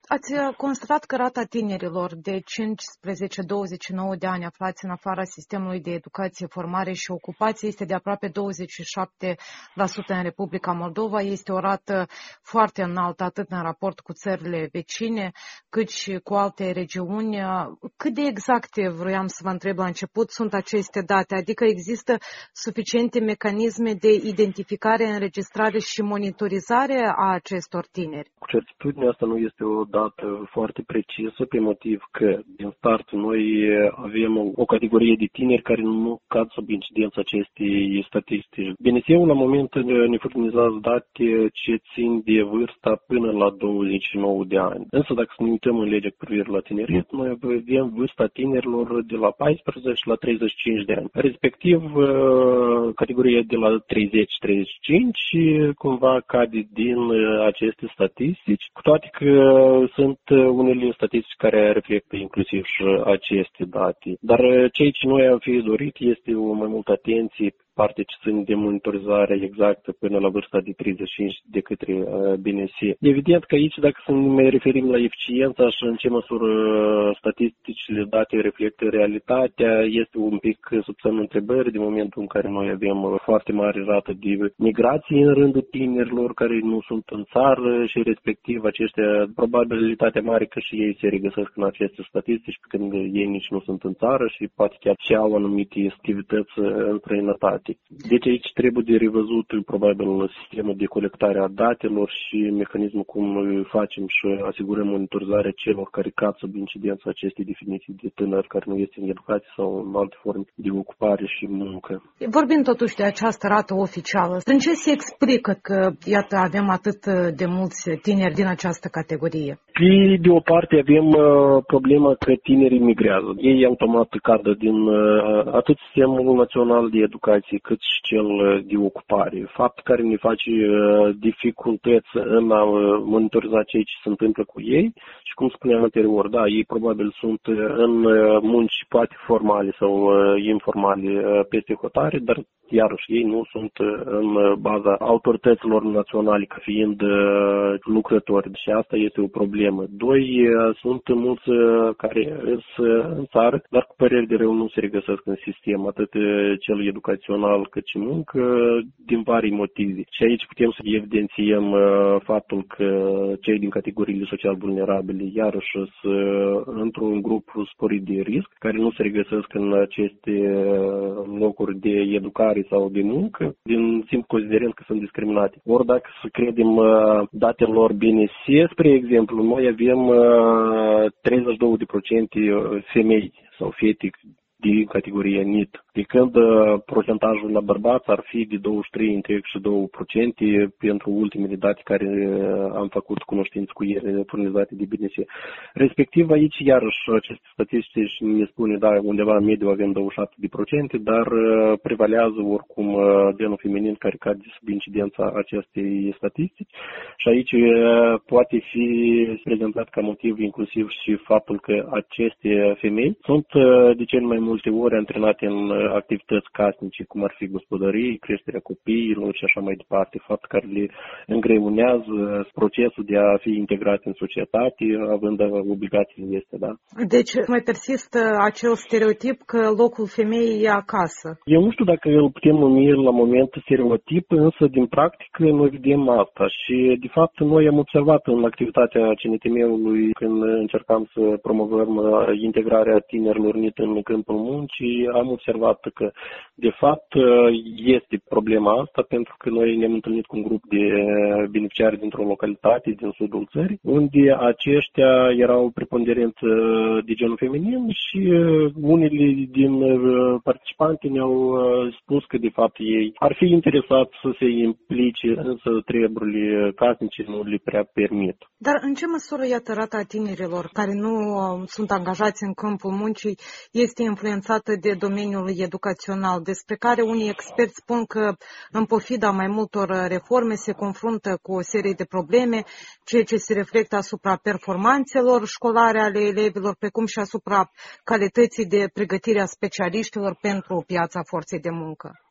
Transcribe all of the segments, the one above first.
Ați constatat că rata tinerilor de 15-29 de ani aflați în afara sistemului de educație, formare și ocupație este de aproape 27% în Republica Moldova. Este o rată foarte înaltă atât în raport cu țările vecine, cât și cu alte regiuni. Cât de exacte, vroiam să vă întreb la început, sunt aceste date? Adică există suficiente mecanisme de identificare, înregistrare și monitorizare a acestor tineri? Cu certitudine asta nu este o dată foarte precisă, pe motiv că din start noi avem o categorie de tineri care nu cad sub incidența acestei statistici. BNS-ul la moment ne furnizează date ce țin de vârsta până la 29 de ani. Însă dacă să ne uităm în legea cu privire la tineret, noi avem vârsta tinerilor de la 14 la 35 de ani. Respectiv, categoria de la 30-35 cumva cade din aceste statistici, cu toate că sunt unele statistici care reflectă inclusiv și aceste date. Dar ceea ce noi am fi dorit este o mai multă atenție parte ce țin de monitorizare exactă până la vârsta de 35 de către BNS. Evident că aici, dacă să ne referim la eficiența și în ce măsură statisticile date reflectă realitatea, este un pic sub semnul întrebării din momentul în care noi avem foarte mare rată de migrație în rândul tinerilor care nu sunt în țară și respectiv aceștia, probabilitatea mare că și ei se regăsesc în aceste statistici când ei nici nu sunt în țară și poate chiar și au anumite activități în străinătate. Deci aici trebuie de revăzut probabil sistemul de colectare a datelor și mecanismul cum facem și asigurăm monitorizarea celor care cad sub incidența acestei definiții de tânăr care nu este în educație sau în alte forme de ocupare și muncă. Vorbim totuși de această rată oficială. În ce se explică că, iată, avem atât de mulți tineri din această categorie? De o parte avem problema că tinerii migrează. Ei automat cadă din atât sistemul național de educație cât și cel de ocupare. Fapt care ne face dificultăți în a monitoriza ceea ce se întâmplă cu ei și cum spuneam anterior, da, ei probabil sunt în munci poate formale sau informale peste hotare, dar iarăși ei nu sunt în baza autorităților naționale ca fiind lucrători și asta este o problemă. Doi, sunt mulți care sunt în țară, dar cu păreri de rău nu se regăsesc în sistem, atât cel educațional cât și muncă, din vari motive. Și aici putem să evidențiem faptul că cei din categoriile social vulnerabile iarăși sunt într-un grup sporit de risc, care nu se regăsesc în aceste locuri de educare sau de muncă, din simplu considerent că sunt discriminate. Ori dacă să credem datelor BNS, spre exemplu, noi avem 32% femei sau fete din categoria NEET, de când procentajul la bărbați ar fi de 23,2% pentru ultimele date care am făcut cunoștință cu ele furnizate de BNS. Respectiv aici, iarăși, aceste statistici ne spune, da, undeva în mediu avem 27%, dar prevalează oricum genul feminin care cade sub incidența acestei statistici și aici poate fi prezentat ca motiv inclusiv și faptul că aceste femei sunt de cel mai multe ori antrenate în activități casnice, cum ar fi gospodării, creșterea copiilor și așa mai departe, fapt care le îngreunează procesul de a fi integrat în societate, având obligațiile este, da. Deci mai persistă acel stereotip că locul femeii e acasă. Eu nu știu dacă îl putem numi la moment stereotip, însă din practică noi vedem asta și de fapt noi am observat în activitatea CNTM-ului când încercam să promovăm integrarea tinerilor NEET în câmpul muncii, am observat că de fapt este problema asta pentru că noi ne-am întâlnit cu un grup de beneficiari dintr-o localitate din sudul țării, unde aceștia erau preponderent de genul feminin și unele din participanți ne-au spus că de fapt ei ar fi interesați să se implice, însă treburile casnice nu le prea permit. Dar în ce măsură, iată, rata tinerilor care nu sunt angajați în câmpul muncii este influențată de domeniul educațional, despre care unii experți spun că în pofida mai multor reforme se confruntă cu o serie de probleme, ceea ce se reflectă asupra performanțelor școlare ale elevilor, precum și asupra calității de pregătire a specialiștilor pentru piața forței de muncă.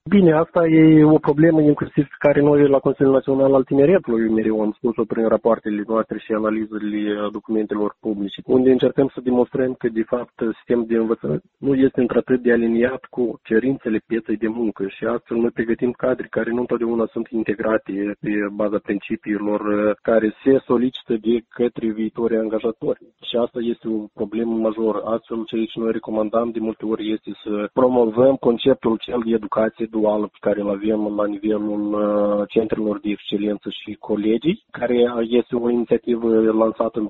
Bine, asta e o problemă inclusiv care noi la Consiliul Național al Tineretului mereu am spus-o prin rapoartele noastre și analizele documentelor publice, unde încercăm să demonstrăm că, de fapt, sistemul de învățământ nu este într-atât de aliniat cu cerințele pieței de muncă și astfel noi pregătim cadre care nu întotdeauna sunt integrate pe baza principiilor care se solicită de către viitorii angajatori. Și asta este o problemă majoră. Astfel, ceea ce noi recomandăm de multe ori este să promovăm conceptul cel de educație duală pe care îl avem la nivelul centrelor de excelență și colegii, care este o inițiativă lansată în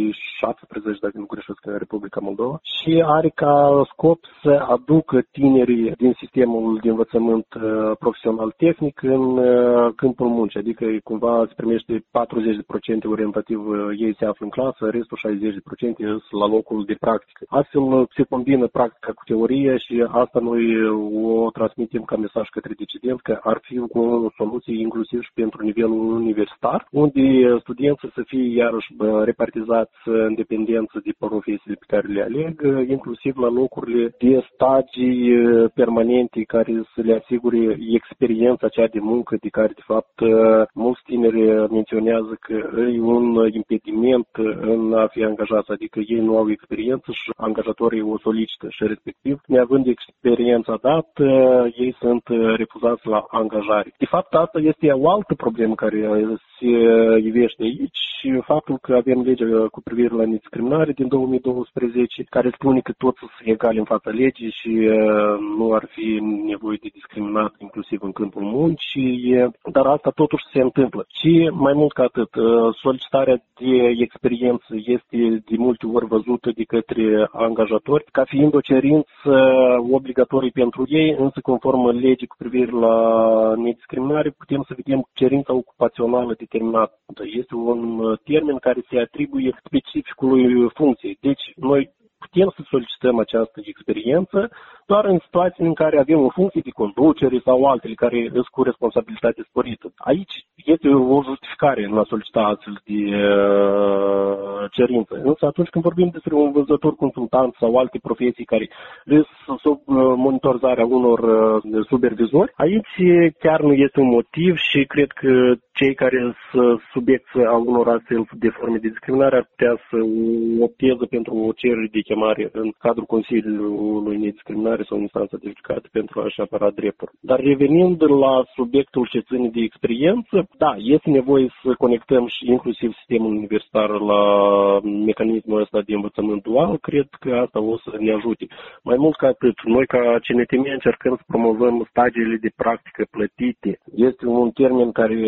2017, dacă nu greșesc, în Republica Moldova, și are ca scop să aducă tinerii din sistemul de învățământ profesional tehnic în câmpul muncii, adică cumva se primește 40% orientativ ei se află în clasă, restul 60% la locul de practică. Astfel se combină practica cu teorie și asta noi o transmitem ca mesaj către decidenți că ar fi o soluție inclusiv și pentru nivelul universitar, unde studenții să fie iarăși repartizați în dependență de profesiile pe care le aleg, inclusiv la locurile de stagii permanente care să le asigure experiența cea de muncă de care, de fapt, mulți tineri menționează că e un impediment în a fi angajați, adică ei nu au experiență și angajatorii o solicită și respectiv, neavând experiența dată, ei sunt refuzați la angajare. De fapt, asta este o altă problemă care se ivește aici și faptul că avem legea cu privire la nediscriminare din 2012, care spune că toți sunt egali în fața legii și nu ar fi nevoie de discriminat inclusiv în câmpul muncii, dar asta totuși se întâmplă. Și mai mult ca atât, solicitarea de experiență este de multe ori văzută de către angajatori ca fiind o cerință obligatorie pentru ei, însă conform legii cu privire la nediscriminare putem să vedem cerința ocupațională determinată. Este un termen care se atribuie specificului funcției. Deci noi putem să solicităm această experiență doar în situații în care avem o funcție de conducere sau altele care sunt cu responsabilitate sporită. Aici este o justificare în a solicita astfel de cerință. Însă atunci când vorbim despre un învățător consultant sau alte profesii care sunt sub monitorizarea unor supervizori, aici chiar nu este un motiv și cred că cei care sunt subiecți a unor astfel de forme de discriminare ar putea să opteze pentru o cerere de chemare în cadrul Consiliului Nediscriminare sau în instanța de judecată pentru a-și apăra drepturi. Dar revenind la subiectul ce ține de experiență, da, este nevoie să conectăm și inclusiv sistemul universitar la mecanismul ăsta de învățământ dual, cred că asta o să ne ajute. Mai mult ca atât, noi ca CNTM încercăm să promovăm stagiile de practică plătite. Este un termen care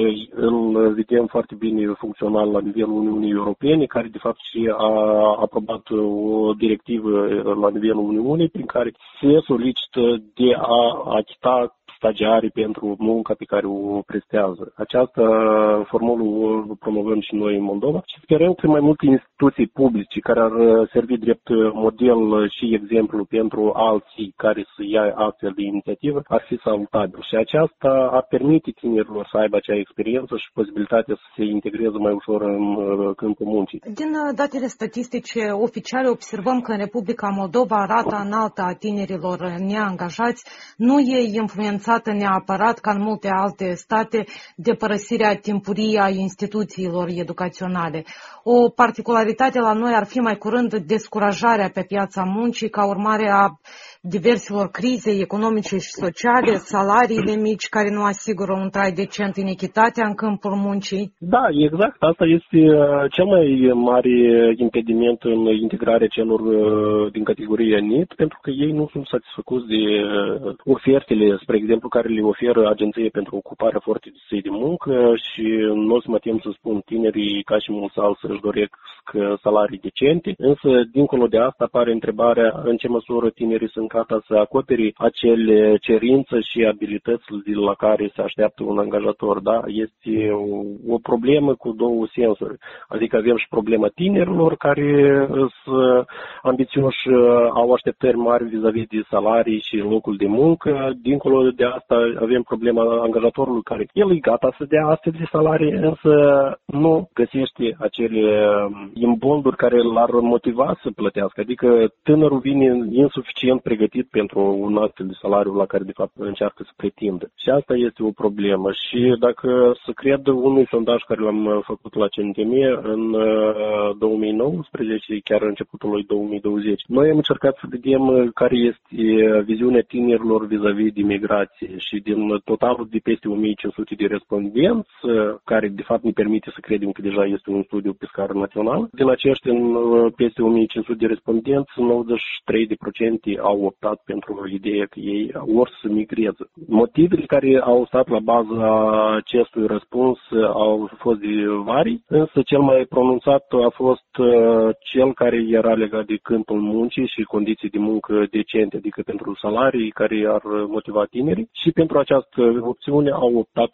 îl vedem foarte bine funcțional la nivelul Uniunii Europene, care de fapt și a aprobat o directivă la nivelul Uniunii prin care se solicită de a achita stagiarii pentru munca pe care o prestează. Această formulă o promovăm și noi în Moldova și sperăm că mai multe instituții publice care ar servi drept model și exemplu pentru alții care să ia astfel de inițiativă ar fi salutabil. Și aceasta ar permite tinerilor să aibă acea experiență și posibilitatea să se integreze mai ușor în câmpul muncii. Din datele statistice oficiale observăm că în Republica Moldova rata înaltă a tinerilor neangajați nu e influențată neapărat, ca în multe alte state, de părăsirea timpurie a instituțiilor educaționale. O particularitate la noi ar fi mai curând descurajarea pe piața muncii ca urmare a diverselor crize economice și sociale, salariile mici care nu asigură un trai decent, inechitatea în câmpul muncii. Da, exact. Asta este cel mai mare impediment în integrarea celor din categoria NEET, pentru că ei nu sunt satisfăcuți de ofertele, spre exemplu, care le oferă Agenția pentru Ocuparea Forței de Muncă și nu o să mă tem să spun tinerii ca și mulți alții să-și doresc salarii decente, însă dincolo de asta apare întrebarea în ce măsură tinerii sunt gata să acopere acele cerințe și abilități de la care se așteaptă un angajator. Da? Este o problemă cu două sensuri. Adică avem și problema tinerilor care sunt ambițioși, au așteptări mari vis-a-vis de salarii și locul de muncă. Dincolo de asta avem problema angajatorului care el e gata să dea astfel de salarii, însă nu găsește acele imbolduri care l-ar motiva să plătească. Adică tânărul vine insuficient pregătit pregătit pentru un astfel de salariu la care de fapt încearcă să pretindă. Și asta este o problemă. Și dacă să cred unui sondaj care l-am făcut la CNTM în 2019, chiar începutul lui 2020, noi am încercat să vedem care este viziunea tinerilor vis-a-vis de migrație și din totalul de peste 1500 de respondenți, care de fapt ne permite să credem că deja este un studiu pe scară națională, din aceștia peste 1500 de respondenți, 93% au optat pentru ideea că ei vor să migreze. Motivele care au stat la baza acestui răspuns au fost de vari, însă cel mai pronunțat a fost cel care era legat de câmpul muncii și condiții de muncă decente, adică pentru salarii care ar motiva tinerii, și pentru această opțiune au optat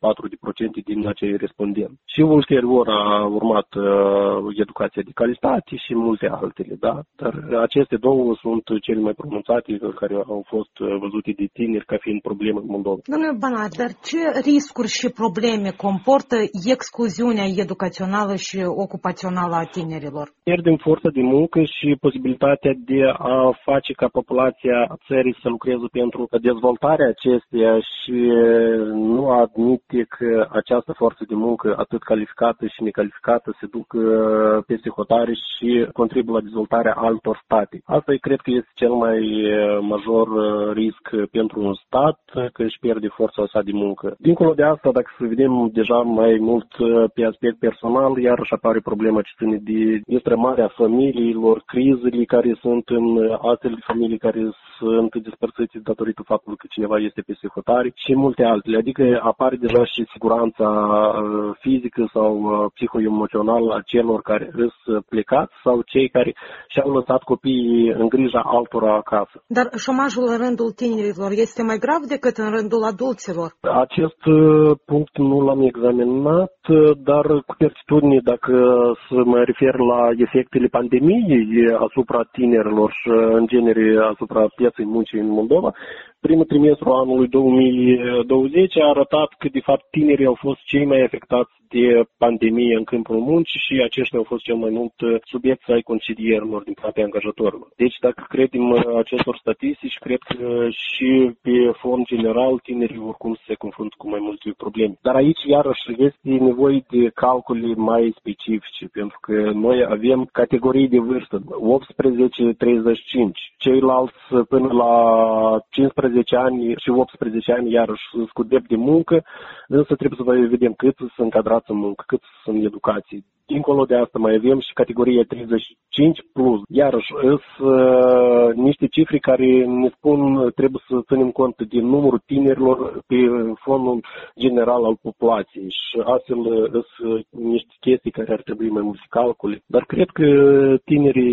64% din acei respondenți. Și ulterior a urmat educația de calitate și multe altele, da? Dar aceste două sunt cele mai pronunțate care au fost văzute de tineri ca fiind probleme în Moldova. Domnule Banat, dar ce riscuri și probleme comportă excluziunea educațională și ocupațională a tinerilor? Pierdem forța de muncă și posibilitatea de a face ca populația țării să lucreze pentru dezvoltarea acesteia și nu admite că această forță de muncă atât calificată și necalificată se ducă peste hotare și contribuie la dezvoltarea altor state. Asta cred că este cel mai major risc pentru un stat, că își pierde forța sa de muncă. Dincolo de asta, dacă să vedem deja mai mult pe aspect personal, iarăși apare problema ce ține de destrămarea familiilor, crizele care sunt în astfel de familii care sunt despărțite datorită faptului că cineva este peste hotare și multe altele. Adică apare deja și siguranța fizică sau psihoemoțională a celor care sunt plecați sau cei care și-au lăsat copiii în grija altora acasă. Dar șomajul în rândul tinerilor este mai grav decât în rândul adulților? Acest punct nu l-am examinat, dar cu certitudine, dacă să mă refer la efectele pandemiei asupra tinerilor și în genere asupra pieței muncii în Moldova, primul trimestru anului 2020 a arătat că, de fapt, tinerii au fost cei mai afectați de pandemie în câmpul muncii și aceștia au fost cel mai mult subiecți ai concedierilor din partea angajatorilor. Deci, dacă credem acestor statistici, cred că și pe fond general tinerii oricum se confruntă cu mai multe probleme. Dar aici, iarăși, este nevoie de calcule mai specifice, pentru că noi avem categorii de vârstă, 18-35, ceilalți până la 15 ani și 18 ani, iarăși, sunt cu drept de muncă, însă trebuie să vedem cât sunt încadrați în muncă, cât sunt în educație. Dincolo de asta mai avem și categoria 35 plus. Iarăși, sunt niște cifre care ne spun trebuie să ținem cont din numărul tinerilor pe fondul general al populației și astfel sunt niște chestii care ar trebui mai multe calcule. Dar cred că tinerii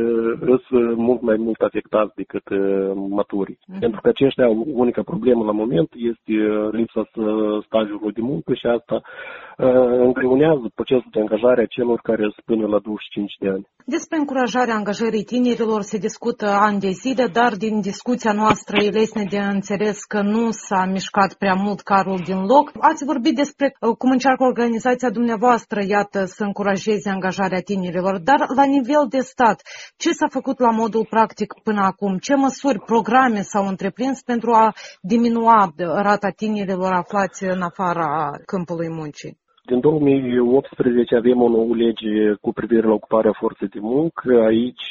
sunt mult mai mult afectați decât maturii. Pentru că aceștia au unica problemă la moment este lipsa stagiului de muncă și asta îngreunează procesul de angajare a celor care sunt până la 25 de ani. Despre încurajarea angajării tinerilor se discută ani de zile, dar din discuția noastră e lesne de înțeles că nu s-a mișcat prea mult carul din loc. Ați vorbit despre cum încearcă organizația dumneavoastră, iată, să încurajeze angajarea tinerilor, dar la nivel de stat, ce s-a făcut la modul practic până acum? Ce măsuri, programe s-au întreprins pentru a diminua rata tinerilor aflați în afara câmpului muncii? Din 2018 avem o nouă lege cu privire la ocuparea forței de muncă. Aici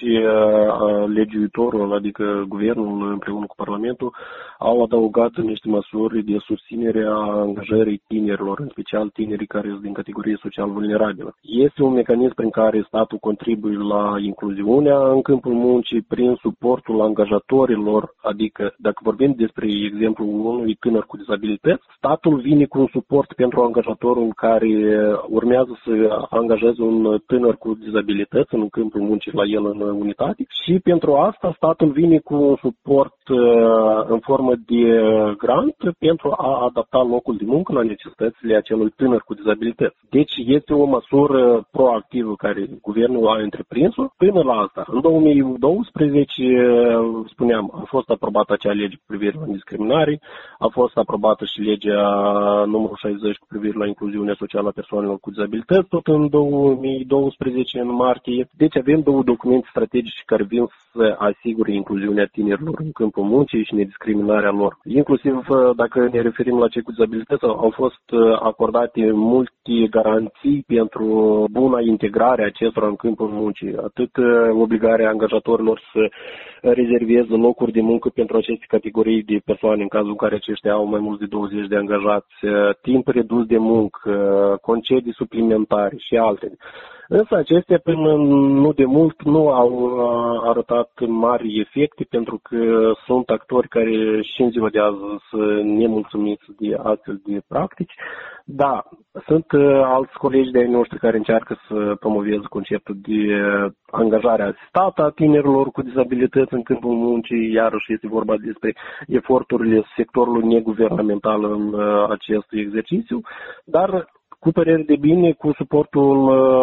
legiuitorul, adică guvernul împreună cu Parlamentul, au adăugat niște măsuri de susținere a angajării tinerilor, în special tinerii care sunt din categorie social vulnerabilă. Este un mecanism prin care statul contribuie la incluziunea în câmpul muncii prin suportul angajatorilor, adică dacă vorbim despre exemplul unui tânăr cu dizabilități, statul vine cu un suport pentru angajatorul care urmează să angajeze un tânăr cu dizabilități în câmpul muncii la el în unitate și pentru asta statul vine cu un suport în formă de grant pentru a adapta locul de muncă la necesitățile acelui tânăr cu dizabilități. Deci este o măsură proactivă care guvernul a întreprins-o. Până la asta, în 2012, spuneam, a fost aprobată acea lege cu privire la discriminare, a fost aprobată și legea numărul 60 cu privire la incluziunea socială social a persoanelor cu dizabilități, tot în 2012, în martie. Deci avem 2 documente strategice care vin să asigure incluziunea tinerilor în câmpul muncii și nediscriminarea lor. Inclusiv, dacă ne referim la cei cu dizabilități, au fost acordate multe garanții pentru buna integrare a acestora în câmpul muncii. Atât obligarea angajatorilor să rezerveze locuri de muncă pentru aceste categorii de persoane în cazul în care aceștia au mai mult de 20 de angajați, timp redus de muncă, concedii suplimentare și altele. Însă acestea până nu de mult nu au arătat mari efecte pentru că sunt actori care și în ziua de azi sunt nemulțumiți de astfel de practici. Da, sunt alți colegi de ai noștri care încearcă să promoveze conceptul de angajare asistată a tinerilor cu dizabilități în câmpul muncii, iarăși este vorba despre eforturile sectorului neguvernamental în acest exercițiu, dar cu păreri de bine, cu suportul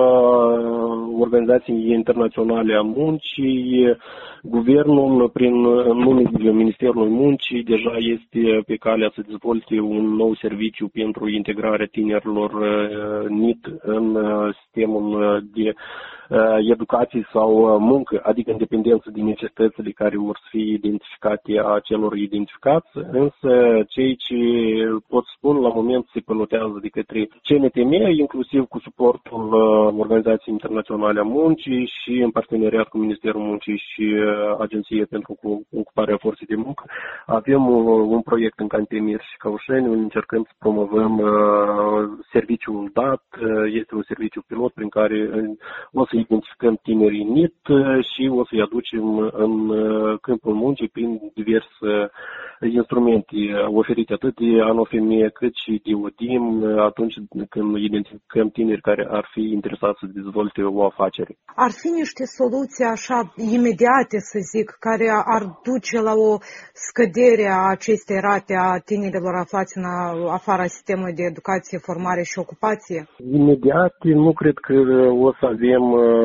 Organizației Internaționale a Muncii, guvernul, prin numele Ministerului Muncii, deja este pe calea să dezvolte un nou serviciu pentru integrarea tinerilor NEET în sistemul de educație sau muncă, adică în dependență de necesitățile care vor fi identificate a celor identificați, însă cei ce pot spun la moment se pilotează de către CNTM, inclusiv cu suportul Organizației Internaționale a Muncii și în parteneriat cu Ministerul Muncii și Agenția pentru Ocuparea Forței de Muncă. Avem un proiect în Cantemir și Caușeni, unde încercăm să promovăm serviciul DAT. Este un serviciu pilot prin care o să identificăm tinerii NEET și o să-i aducem în câmpul muncii prin diverse instrumente oferite atât de ANOFM cât și de ODIM atunci când identificăm tineri care ar fi interesați să dezvolte o afacere. Ar fi niște soluții așa imediate, să zic, care ar duce la o scădere a acestei rate a tinerilor aflați în afara sistemului de educație, formare și ocupație? Imediat nu cred că o să avem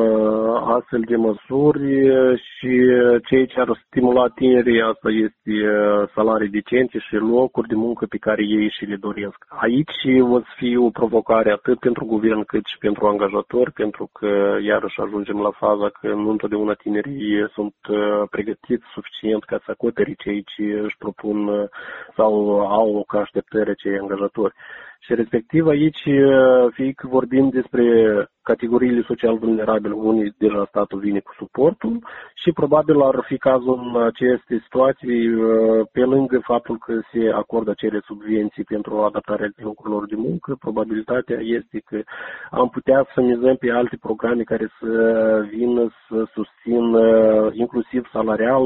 astfel de măsuri și ceea ce ar stimula tinerii, asta este salarii decente și locuri de muncă pe care ei și le doresc. Aici o să fie o provocare atât pentru guvern cât și pentru angajatori, pentru că iarăși ajungem la faza că nu întotdeauna tinerii sunt pregătiți suficient ca să acopere cei ce își propun sau au ca așteptări cei angajatori. Și respectiv aici, fie că vorbim despre categoriile social vulnerabile, unii deja statul vine cu suportul și probabil ar fi cazul în aceste situații, pe lângă faptul că se acordă acele subvenții pentru adaptarea locurilor de muncă, probabilitatea este că am putea să mizăm pe alte programe care să vină să susțină inclusiv salarial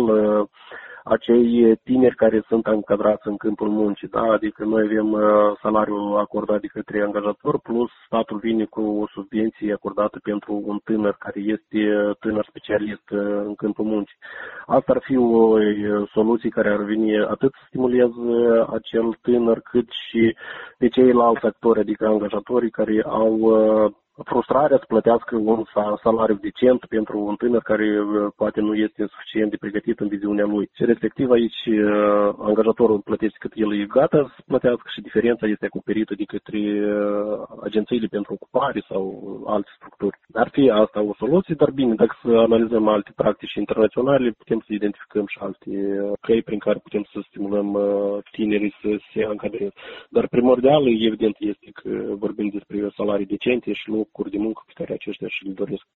acei tineri care sunt încadrați în câmpul muncii, da? Adică noi avem salariul acordat de către angajator, plus statul vine cu o subvenție acordată pentru un tânăr care este tânăr specialist în câmpul muncii. Asta ar fi o soluție care ar veni atât să stimuleze acel tânăr, cât și pe ceilalți actori, adică angajatorii care au frustrarea să plătească un salariu decent pentru un tânăr care poate nu este suficient de pregătit în viziunea lui. Și respectiv aici angajatorul plătește cât el e gata să plătească și diferența este acoperită de către agențiile pentru ocupare sau alte structuri. Ar fi asta o soluție, dar bine, dacă să analizăm alte practici internaționale, putem să identificăm și alte căi prin care putem să stimulăm tinerii să se încadreze. Dar primordial, evident, este că vorbim despre salarii decente și locuri de muncă pe care aceștia și le doresc.